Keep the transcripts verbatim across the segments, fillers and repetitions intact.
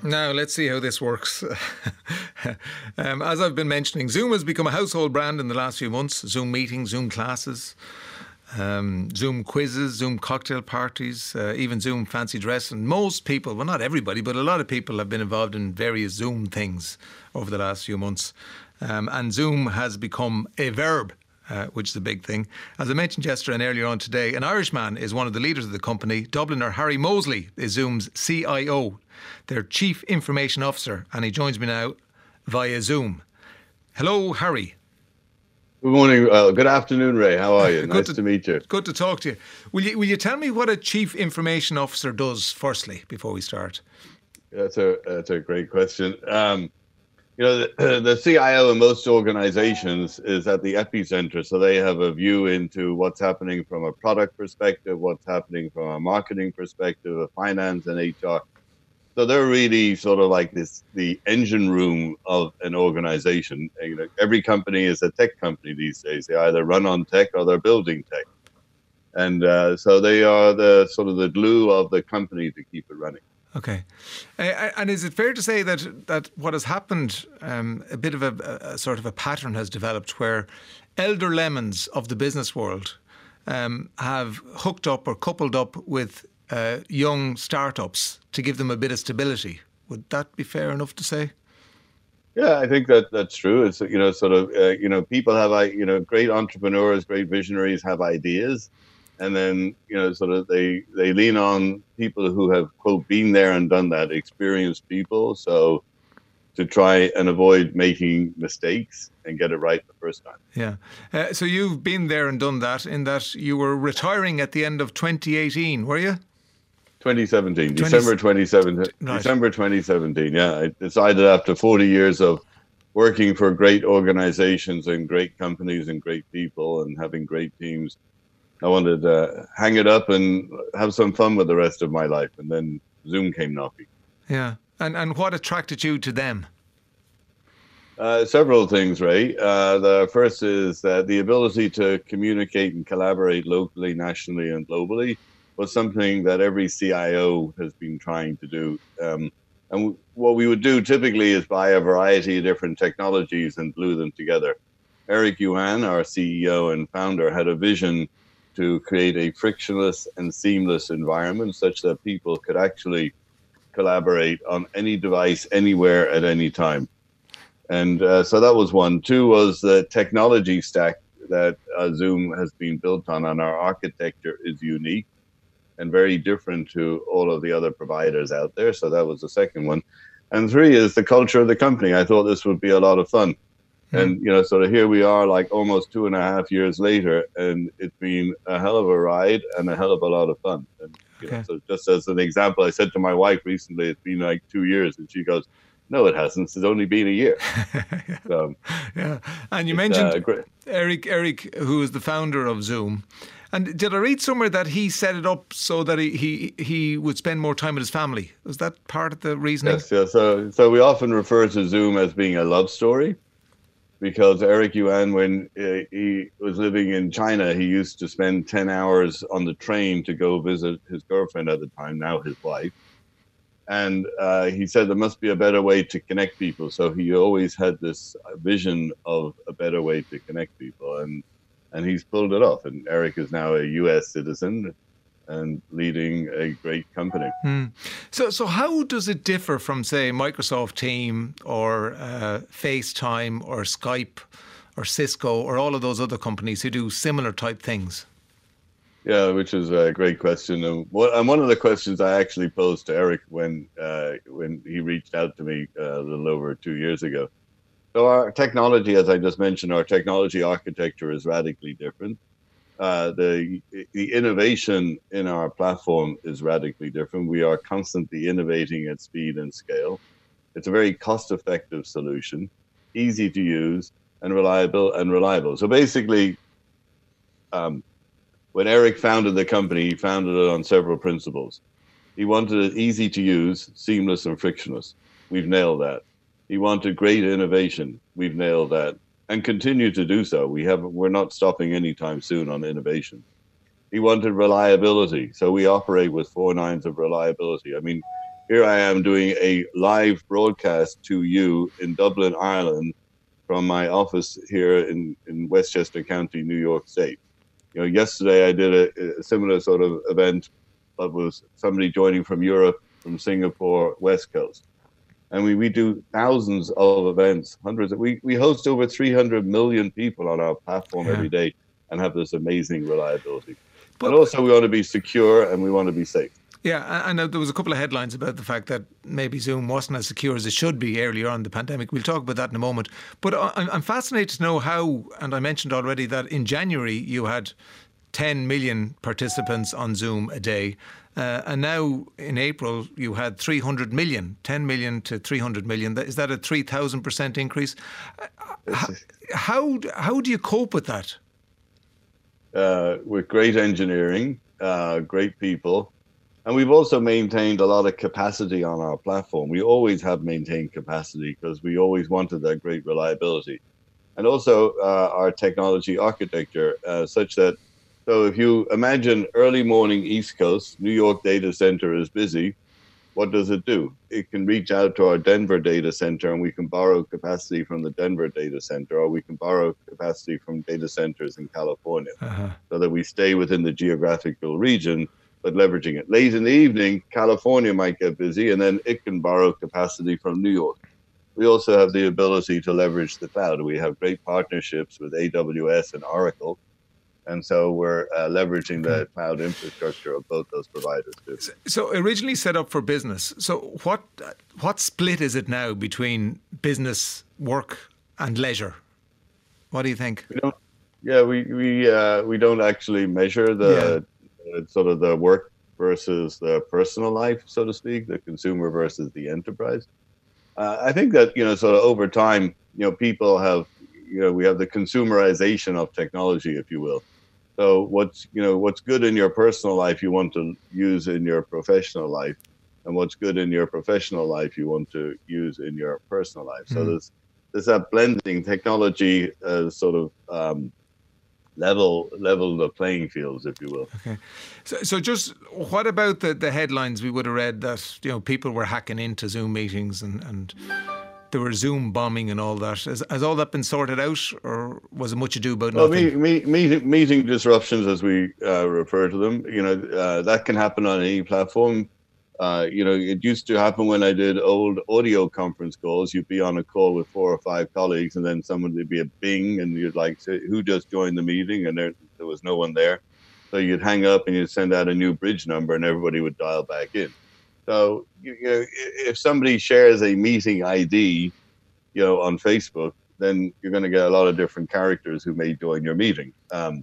Now, let's see how this works. um, as I've been mentioning, Zoom has become a household brand in the last few months. Zoom meetings, Zoom classes, um, Zoom quizzes, Zoom cocktail parties, uh, even Zoom fancy dress. And most people, well, not everybody, but a lot of people have been involved in various Zoom things over the last few months. Um, and Zoom has become a verb. Uh, which is a big thing. As I mentioned yesterday and earlier on today, an Irishman is one of the leaders of the company. Dubliner Harry Mosley is Zoom's C I O, their Chief Information Officer, and he joins me now via Zoom. Hello, Harry. Good morning. Uh, good afternoon, Ray. How are you? Nice to, to meet you. Good to talk to you. Will you. Will you tell me what a Chief Information Officer does, firstly, before we start? That's a, that's a great question. Um, You know, the, the C I O in most organizations is at the epicenter, so they have a view into what's happening from a product perspective, what's happening from a marketing perspective, a finance and H R. So they're really sort of like this, the engine room of an organization. You know, every company is a tech company these days. They either run on tech or they're building tech. And uh, so they are the sort of the glue of the company to keep it running. Okay. Uh, and is it fair to say that that what has happened, um, a bit of a, a sort of a pattern has developed where elder lemons of the business world um, have hooked up or coupled up with uh, young startups to give them a bit of stability? Would that be fair enough to say? Yeah, I think that that's true. It's, you know, sort of, uh, you know, people have, you know, great entrepreneurs, great visionaries have ideas. And then, you know, sort of they, they lean on people who have, quote, been there and done that, experienced people. So to try and avoid making mistakes and get it right the first time. Yeah. Uh, so you've been there and done that in that you were retiring at the end of twenty eighteen, were you? twenty seventeen, twenty December twenty seventeen. Right. December twenty seventeen, yeah. I decided after forty years of working for great organizations and great companies and great people and having great teams, I wanted to hang it up and have some fun with the rest of my life. And then Zoom came knocking. Yeah. And and what attracted you to them? Uh, several things, Ray. Uh, the first is that the ability to communicate and collaborate locally, nationally, and globally was something that every C I O has been trying to do. Um, and what we would do typically is buy a variety of different technologies and glue them together. Eric Yuan, our C E O and founder, had a vision to create a frictionless and seamless environment such that people could actually collaborate on any device, anywhere, at any time. And uh, so that was one. Two was the technology stack that uh, Zoom has been built on, and our architecture is unique and very different to all of the other providers out there. So that was the second one. And three is the culture of the company. I thought this would be a lot of fun. And, you know, sort of here we are like almost two and a half years later, and it's been a hell of a ride and a hell of a lot of fun. And, you okay. know, so just as an example, I said to my wife recently, it's been like two years. And she goes, no, it hasn't. It's only been a year. yeah. So, yeah. And you mentioned uh, Eric, Eric, who is the founder of Zoom. And did I read somewhere that he set it up so that he, he, he would spend more time with his family? Was that part of the reasoning? Yes, yeah. So, so we often refer to Zoom as being a love story. Because Eric Yuan, when uh, he was living in China, he used to spend ten hours on the train to go visit his girlfriend at the time, now his wife. And uh, he said there must be a better way to connect people. So he always had this vision of a better way to connect people. And, and he's pulled it off. And Eric is now a U S citizen and leading a great company. Mm. So so how does it differ from, say, Microsoft Teams or uh, FaceTime or Skype or Cisco or all of those other companies who do similar type things? Yeah, which is a great question. And one of the questions I actually posed to Eric when, uh, when he reached out to me uh, a little over two years ago. So our technology, as I just mentioned, our technology architecture is radically different. Uh, the the innovation in our platform is radically different. We are constantly innovating at speed and scale. It's a very cost-effective solution, easy to use, and reliable. And reliable. So basically, um, when Eric founded the company, he founded it on several principles. He wanted it easy to use, seamless, and frictionless. We've nailed that. He wanted great innovation. We've nailed that. And continue to do so. We have, we're not stopping anytime soon on innovation. He wanted reliability, so we operate with four nines of reliability. I mean, here I am doing a live broadcast to you in Dublin, Ireland, from my office here in, in Westchester County, New York State. You know, yesterday I did a, a similar sort of event, but was somebody joining from Europe, from Singapore, West Coast. And we, we do thousands of events, hundreds of, we, we host over three hundred million people on our platform yeah. every day and have this amazing reliability. But, and also we want to be secure and we want to be safe. Yeah, I know there was a couple of headlines about the fact that maybe Zoom wasn't as secure as it should be earlier on in the pandemic. We'll talk about that in a moment. But I'm fascinated to know how, and I mentioned already that in January you had ten million participants on Zoom a day. Uh, and now in April, you had three hundred million, ten million to three hundred million. Is that a three thousand percent increase? How, how, how do you cope with that? Uh, with great engineering, uh, great people. And we've also maintained a lot of capacity on our platform. We always have maintained capacity because we always wanted that great reliability. And also uh, our technology architecture, uh, such that So if you imagine early morning East Coast, New York data center is busy, what does it do? It can reach out to our Denver data center and we can borrow capacity from the Denver data center, or we can borrow capacity from data centers in California, uh-huh. so that we stay within the geographical region, but leveraging it. Late in the evening, California might get busy and then it can borrow capacity from New York. We also have the ability to leverage the cloud. We have great partnerships with A W S and Oracle. And so we're uh, leveraging the cloud infrastructure of both those providers too. So originally set up for business. So what what split is it now between business, work, and leisure? What do you think? We don't. Yeah, we we uh, we don't actually measure the yeah. uh, sort of the work versus the personal life, so to speak, the consumer versus the enterprise. Uh, I think that you know, sort of over time, you know, people have, you know, we have the consumerization of technology, if you will. So what's, you know, what's good in your personal life, you want to use in your professional life, and what's good in your professional life, you want to use in your personal life. So mm. there's, there's that blending. Technology uh, sort of um, level, level the playing fields, if you will. Okay. So, so just what about the, the headlines we would have read that, you know, people were hacking into Zoom meetings and, and there were Zoom bombing and all that. Has, has all that been sorted out, or was it much ado about well, nothing? Me, me, meeting, meeting disruptions, as we uh, refer to them, you know, uh, that can happen on any platform. Uh, you know, it used to happen when I did old audio conference calls. You'd be on a call with four or five colleagues, and then someone would be a bing, and you'd like say, who just joined the meeting, and there there was no one there. So you'd hang up and you'd send out a new bridge number, and everybody would dial back in. So, you know, if somebody shares a meeting I D, you know, on Facebook, then you're going to get a lot of different characters who may join your meeting. Um,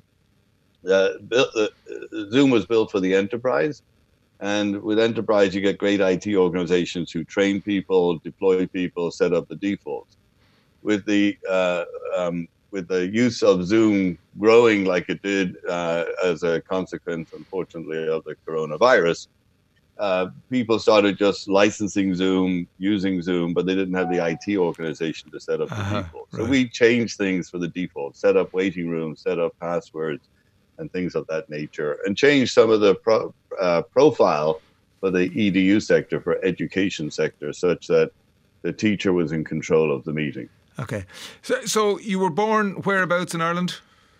uh, uh, Zoom was built for the enterprise, and with enterprise, you get great I T organizations who train people, deploy people, set up the defaults. With the uh, um, with the use of Zoom growing like it did uh, as a consequence, unfortunately, of the coronavirus. Uh, people started just licensing Zoom, using Zoom, but they didn't have the I T organization to set up the uh-huh, default. So right. we changed things for the default, set up waiting rooms, set up passwords, and things of that nature, and changed some of the pro, uh, profile for the E D U sector, for education sector, such that the teacher was in control of the meeting. Okay. So, so you were born whereabouts in Ireland?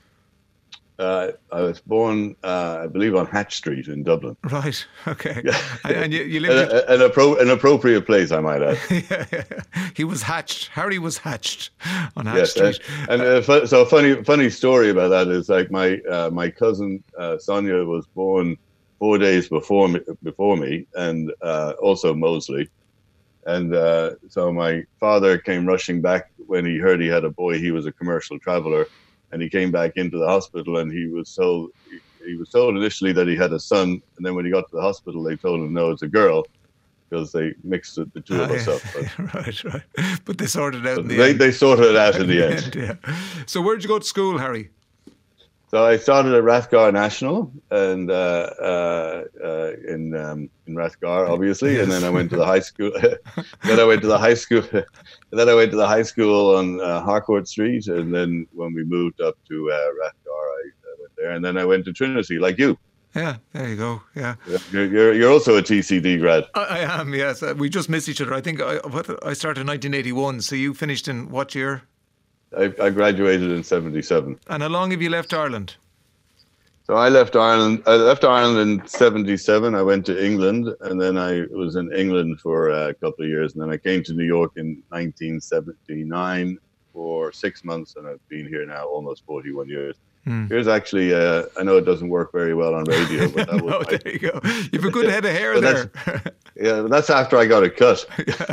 Uh, I was born, uh, I believe, on Hatch Street in Dublin. Right. Okay. Yeah. And, and you, you lived an, an, appro- an appropriate place, I might add. yeah, yeah. He was hatched. Harry was hatched on Hatch yes, Street. And, and uh, so a funny, funny story about that is like my uh, my cousin uh, Sonia was born four days before me, before me, and uh, also Mosley. And uh, so my father came rushing back when he heard he had a boy. He was a commercial traveler. And he came back into the hospital, and he was told he was told initially that he had a son, and then when he got to the hospital, they told him no, it's a girl, because they mixed the two of ah, us yeah. up. But, right, right. But they sorted it out in the they, end. They sorted it out in the end. end yeah. So where did you go to school, Harry? So I started at Rathgar National, and uh, uh, uh, in um, in Rathgar, obviously, yes. And then I went to the high school. then I went to the high school. And then I went to the high school on uh, Harcourt Street, and then when we moved up to uh, Rathgar, I, I went there, and then I went to Trinity, like you. Yeah, there you go. Yeah, You're you're, you're also a T C D grad. I, I am. Yes, uh, we just missed each other. I think I, what, I started in nineteen eighty-one. So you finished in what year? I, I graduated in seventy-seven. And how long have you left Ireland? So I left Ireland. I left Ireland in seventy-seven. I went to England, and then I was in England for a couple of years, and then I came to New York in nineteen seventy-nine for six months, and I've been here now almost forty-one years. Hmm. Here's actually, uh, I know it doesn't work very well on radio, but that was no, my, there you go. You have a good head of hair there. That's, yeah, but that's after I got it cut.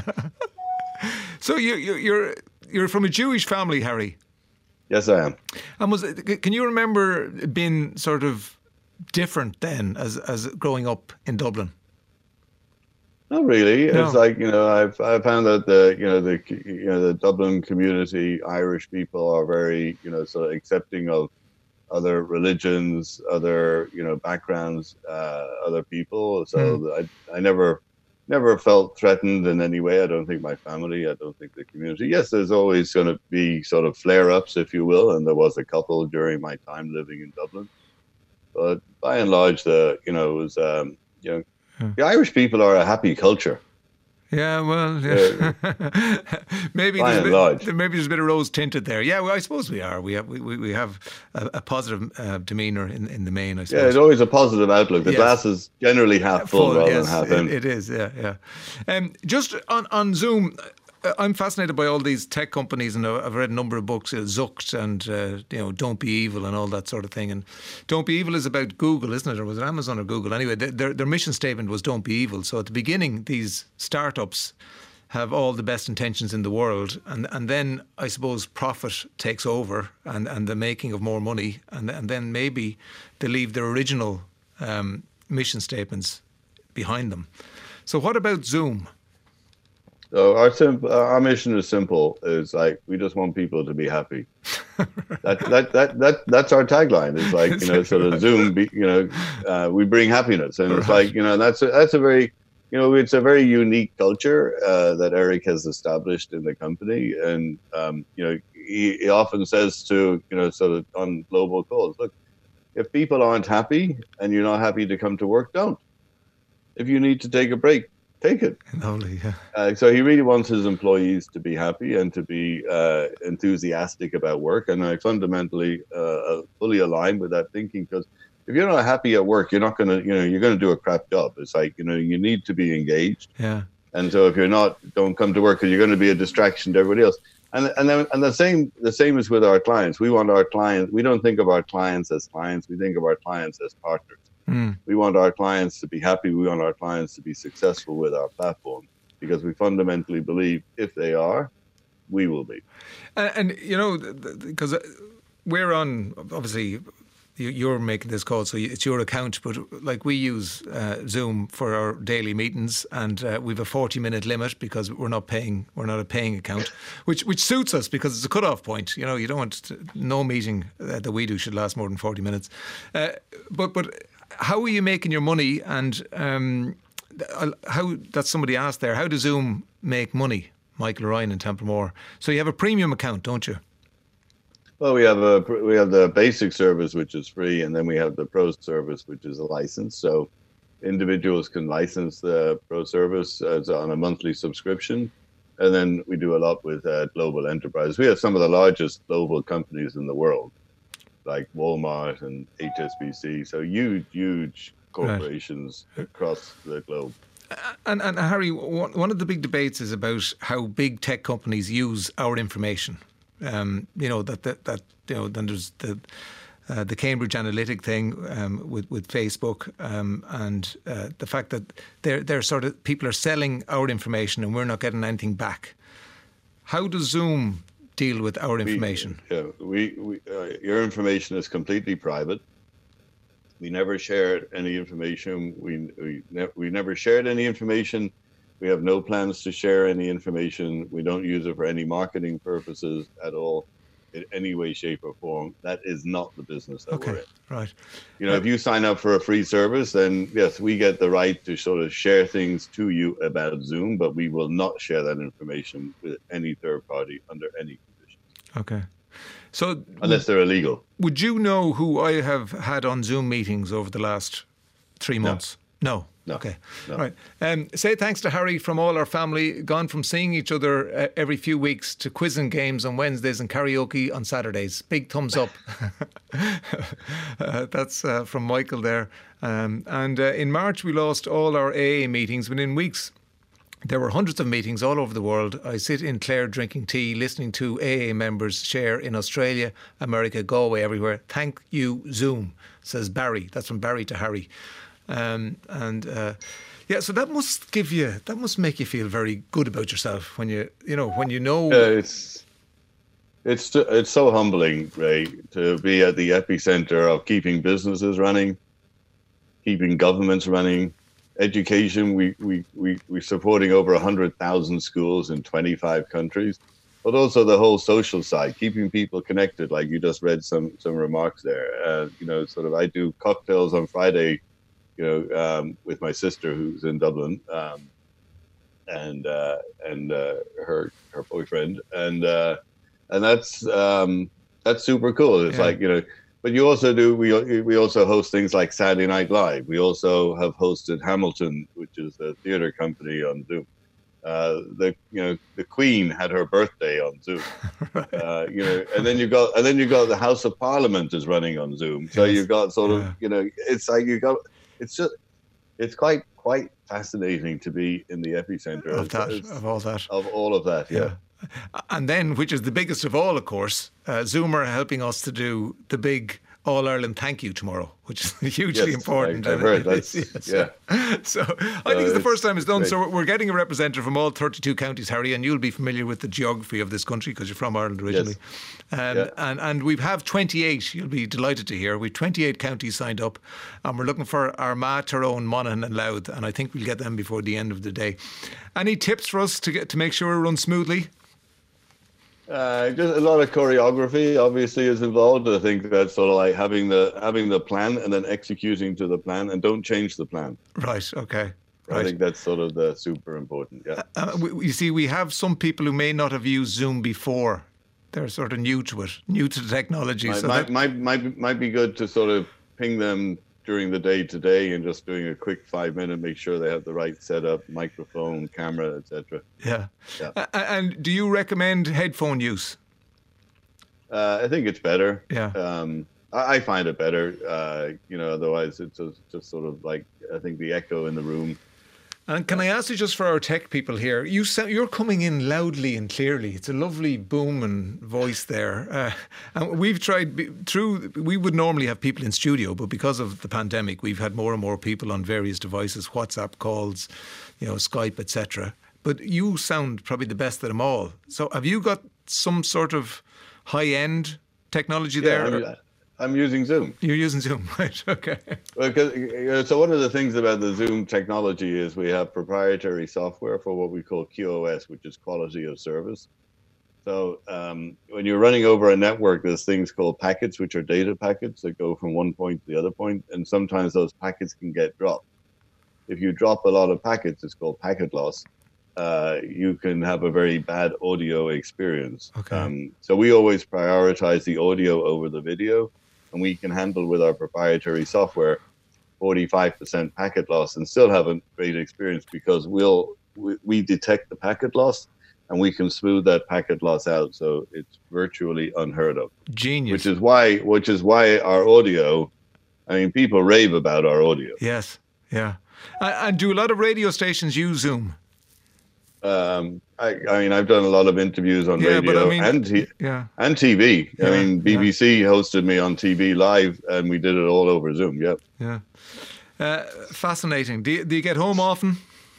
So you, you, you're you're from a Jewish family, Harry? Yes, I am. And was can you remember being sort of different then, as as growing up in Dublin? Not really. No. It's like, you know, I've I found that the you know the you know the Dublin community, Irish people are very you know sort of accepting of other religions, other you know backgrounds, uh, other people. So mm. I I never. Never felt threatened in any way. I don't think my family, I don't think the community. Yes, there's always going to be sort of flare-ups, if you will, and there was a couple during my time living in Dublin. But by and large, the you know it was um, you know hmm. the Irish people are a happy culture. Yeah, well, yeah. uh, maybe by there's and a large. bit, maybe there's a bit of rose tinted there. Yeah, well, I suppose we are. We have we, we have a, a positive uh, demeanour in, in the main. I suppose. Yeah, it's always a positive outlook. The yes. glass is generally half full, full rather yes, than half it, empty. It is. Yeah, yeah. Um, just on on Zoom. I'm fascinated by all these tech companies, and I've read a number of books, uh, Zucked and uh, you know, Don't Be Evil and all that sort of thing. And Don't Be Evil is about Google, isn't it? Or was it Amazon or Google? Anyway, their their mission statement was Don't Be Evil. So at the beginning, these startups have all the best intentions in the world, and and then I suppose profit takes over, and, and the making of more money, and and then maybe they leave their original um, mission statements behind them. So what about Zoom? So our sim- our mission is simple. It's like we just want people to be happy. that, that that that that's our tagline. It's like you know, sort of Zoom. Be, you know, uh, we bring happiness, and it's like you know, that's a, that's a very you know, it's a very unique culture uh, that Eric has established in the company, and um, you know, he, he often says to you know, sort of on global calls, look, if people aren't happy and you're not happy to come to work, don't. If you need to take a break, take it. Lovely, yeah. Uh, so he really wants his employees to be happy and to be uh, enthusiastic about work. And I fundamentally uh, fully align with that thinking, because if you're not happy at work, you're not going to, you know, you're going to do a crap job. It's like, you know, you need to be engaged. Yeah. And so if you're not, don't come to work, because you're going to be a distraction to everybody else. And and then and the same the same is with our clients. We want our clients. We don't think of our clients as clients. We think of our clients as partners. Mm. We want our clients to be happy. We want our clients to be successful with our platform, because we fundamentally believe if they are, we will be. And, and you know, because we're on, obviously, you're making this call, so it's your account, but like we use uh, Zoom for our daily meetings, and uh, we've a forty minute limit because we're not paying, we're not a paying account, which which suits us because it's a cut-off point. You know, you don't want to, no meeting uh, that we do should last more than forty minutes. Uh, but but how are you making your money? And um, how, that's somebody asked there, how does Zoom make money? Michael Ryan in Templemore. So you have a premium account, don't you? Well, we have a we have the basic service, which is free, and then we have the pro service, which is a license. So individuals can license the pro service as on a monthly subscription, and then we do a lot with uh, global enterprise. We have some of the largest global companies in the world, like Walmart and H S B C. So huge, huge corporations right. across the globe. And, and Harry, one of the big debates is about how big tech companies use our information. Um, you know that, that that you know then there's the uh, the Cambridge Analytic thing um, with with Facebook um, and uh, the fact that they're they're sort of people are selling our information and we're not getting anything back. How does Zoom deal with our information? We, yeah, we, we uh, your information is completely private. We never shared any information. We we, ne- we never shared any information. We have no plans to share any information. We don't use it for any marketing purposes at all, in any way, shape, or form. That is not the business that okay, we're in. Right. You know, uh, if you sign up for a free service, then yes, we get the right to sort of share things to you about Zoom, but we will not share that information with any third party under any conditions. Okay. So unless they're illegal. Would you know who I have had on Zoom meetings over the last three months? No. No. Okay. No. Right. Um, say thanks to Harry from all our family, gone from seeing each other uh, every few weeks to quizzing games on Wednesdays and karaoke on Saturdays. Big thumbs up. uh, that's uh, from Michael there. Um, and uh, in March, we lost all our A A meetings. Within weeks, there were hundreds of meetings all over the world. I sit in Clare drinking tea, listening to A A members share in Australia, America, Galway, everywhere. Thank you, Zoom, says Barry. That's from Barry to Harry. Um, and uh, yeah, so that must give you, that must make you feel very good about yourself when you, you know, when you know. Uh, it's it's it's so humbling, Ray, to be at the epicenter of keeping businesses running, keeping governments running, education. We we we we're supporting over a hundred thousand schools in twenty-five countries, but also the whole social side, keeping people connected. Like you just read some some remarks there. Uh, you know, sort of. I do cocktails on Friday. You know, um, with my sister who's in Dublin, um, and uh, and uh, her her boyfriend, and uh, and that's um, that's super cool. It's yeah. like, you know, but you also do we we also host things like Saturday Night Live. We also have hosted Hamilton, which is a theater company, on Zoom. Uh, the you know the Queen had her birthday on Zoom. right. uh, you know, and then you got and then you got the House of Parliament is running on Zoom. So yes. you've got sort of yeah. you know it's like you got. It's just, it's quite quite fascinating to be in the epicenter of that, of all that, of all of that. Yeah. yeah. And then, which is the biggest of all, of course, uh, Zoom are helping us to do the big All Ireland Thank You tomorrow, which is hugely yes, important. I, I've heard that's, yes. yeah. So I think uh, it's the first time it's done. Great. So we're getting a representative from all thirty-two counties, Harry, and you'll be familiar with the geography of this country because you're from Ireland originally. Yes. Um, yeah. And and we have twenty-eight. You'll be delighted to hear we've twenty-eight counties signed up, and we're looking for Armagh, Tyrone, Monaghan, and Louth, and I think we'll get them before the end of the day. Any tips for us to get to make sure it runs smoothly? Uh, just a lot of choreography, obviously, is involved. I think that's sort of like having the having the plan and then executing to the plan, and don't change the plan. Right. Okay. I right. think that's sort of the super important. Yeah. Uh, we, you see, we have some people who may not have used Zoom before. They're sort of new to it, new to the technology. Might, so might, that... might, might, might be good to sort of ping them during the day today and just doing a quick five minute, make sure they have the right setup, microphone, camera, et cetera. Yeah. yeah. Uh, and do you recommend headphone use? Uh, I think it's better. Yeah. Um, I, I find it better. Uh, you know, otherwise it's just, just sort of like, I think the echo in the room. And can I ask you, just for our tech people here, you you're coming in loudly and clearly. It's a lovely booming voice there. Uh, and we've tried through. We would normally have people in studio, but because of the pandemic, we've had more and more people on various devices, WhatsApp calls, you know, Skype, et cetera. But you sound probably the best of them all. So, have you got some sort of high-end technology yeah, there? I mean, I'm using Zoom. You're using Zoom, right? Okay. Because, so one of the things about the Zoom technology is we have proprietary software for what we call Q O S, which is quality of service. So um, when you're running over a network, there's things called packets, which are data packets that go from one point to the other point, and sometimes those packets can get dropped. If you drop a lot of packets, it's called packet loss. Uh, you can have a very bad audio experience. Okay. Um, so we always prioritize the audio over the video. And we can handle with our proprietary software forty-five percent packet loss and still have a great experience because we'll we, we detect the packet loss and we can smooth that packet loss out, so it's virtually unheard of. Genius. Which is why which is why our audio. I mean, people rave about our audio. Yes, yeah. And do a lot of radio stations use Zoom? Um, I, I mean, I've done a lot of interviews on yeah, radio but I mean, and t- yeah. and T V. Yeah, I mean, B B C yeah. hosted me on T V live, and we did it all over Zoom. Yep. Yeah. Uh, fascinating. Do you, do you get home often?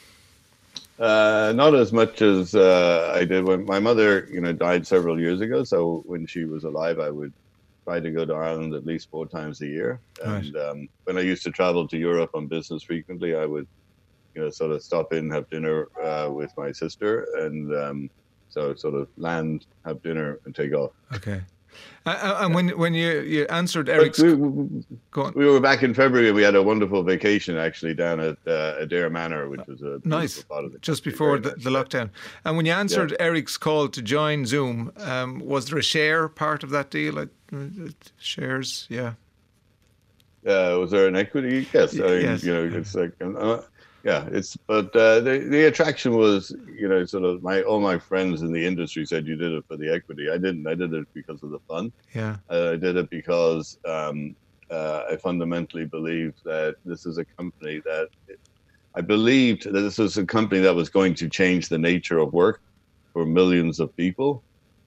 Uh, not as much as uh, I did when my mother, you know, died several years ago. So when she was alive, I would try to go to Ireland at least four times a year. And right. um, when I used to travel to Europe on business frequently, I would. You know, sort of stop in, have dinner uh, with my sister, and um, so sort of land, have dinner, and take off. Okay. Uh, and when when you, you answered Eric's, we, we, Go on. we were back in February. We had a wonderful vacation actually down at uh, Adair Manor, which was a nice part of the just before the, nice. the lockdown. And when you answered yeah. Eric's call to join Zoom, um, was there a share part of that deal? Like, uh, shares, yeah. Uh, was there an equity? Yes. I mean, yes. You know, it's like, uh, yeah, it's, but uh, the, the attraction was, you know, sort of my, all my friends in the industry said you did it for the equity. I didn't. I did it because of the fun. Yeah. Uh, I did it because um, uh, I fundamentally believed that this is a company that, I believed that this was a company that was going to change the nature of work for millions of people.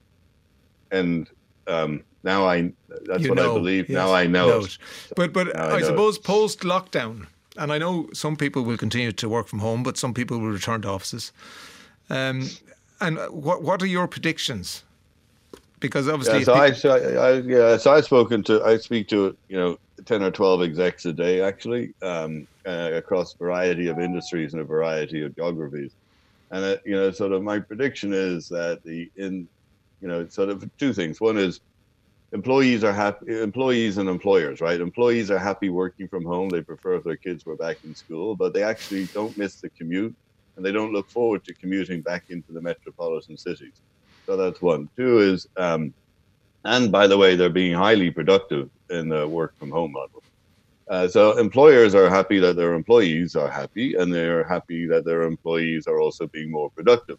And um, now I, that's you what know, I believe. Yes, now I know, know it. it. But, but I, I suppose post lockdown, and I know some people will continue to work from home, but some people will return to offices. Um, and what what are your predictions? Because obviously, yeah, so I, so I, I, yeah, so I've spoken to, I speak to, you know, ten or twelve execs a day, actually, um, uh, across a variety of industries and a variety of geographies. And, uh, you know, sort of my prediction is that the, in, you know, sort of two things. One is employees are happy, employees and employers, right? Employees are happy working from home. They prefer if their kids were back in school, but they actually don't miss the commute, and they don't look forward to commuting back into the metropolitan cities. So that's one. Two is, um, and by the way, they're being highly productive in the work from home model. Uh, so employers are happy that their employees are happy, and they're happy that their employees are also being more productive.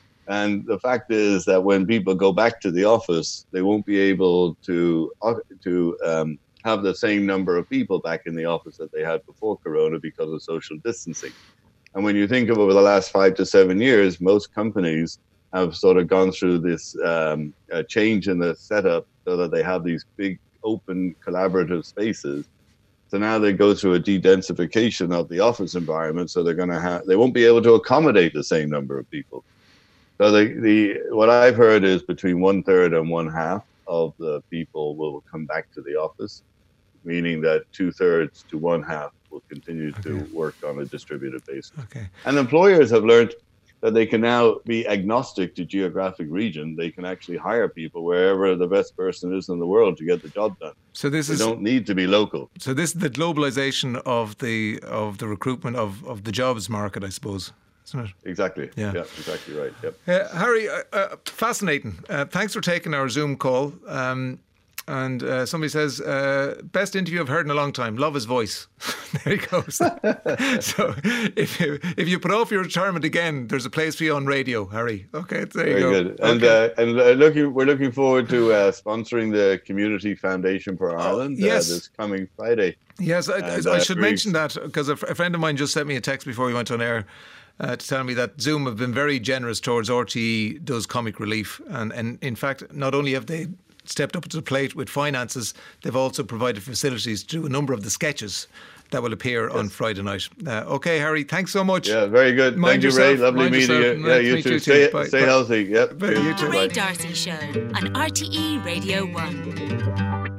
And the fact is that when people go back to the office, they won't be able to uh, to um, have the same number of people back in the office that they had before Corona because of social distancing. And when you think of over the last five to seven years, most companies have sort of gone through this um, uh, change in the setup so that they have these big, open, collaborative spaces. So now they go through a de-densification of the office environment. So they're going to have, they won't be able to accommodate the same number of people. So the, the what I've heard is between one third and one half of the people will come back to the office, meaning that two thirds to one half will continue okay. to work on a distributed basis. Okay. And employers have learned that they can now be agnostic to geographic region. They can actually hire people wherever the best person is in the world to get the job done. So this they is don't need to be local. So this is the globalization of the of the recruitment of, of the jobs market, I suppose. Isn't it? Exactly. Yeah, yeah exactly right. Yep. Uh, Harry, uh, uh, fascinating. Uh, thanks for taking our Zoom call. Um, and uh, somebody says, uh, best interview I've heard in a long time. Love his voice. There he goes. So if you, if you put off your retirement again, there's a place for you on radio, Harry. Okay, there you Very go. good. And okay. uh, and uh, looking, we're looking forward to uh, sponsoring the Community Foundation for Ireland oh, yes. uh, this coming Friday. Yes, I, and, I uh, should mention that because a, a friend of mine just sent me a text before we went on air. Uh, to tell me that Zoom have been very generous towards R T E does comic relief, and, and in fact not only have they stepped up to the plate with finances, they've also provided facilities to do a number of the sketches that will appear yes. on Friday night. Uh, okay, Harry, thanks so much. Yeah, very good. Mind Thank yourself, you, Ray. Lovely meeting you. Yeah, you too. You stay too. stay healthy. Yep. You too. The Ray D'Arcy Show on R T E Radio one.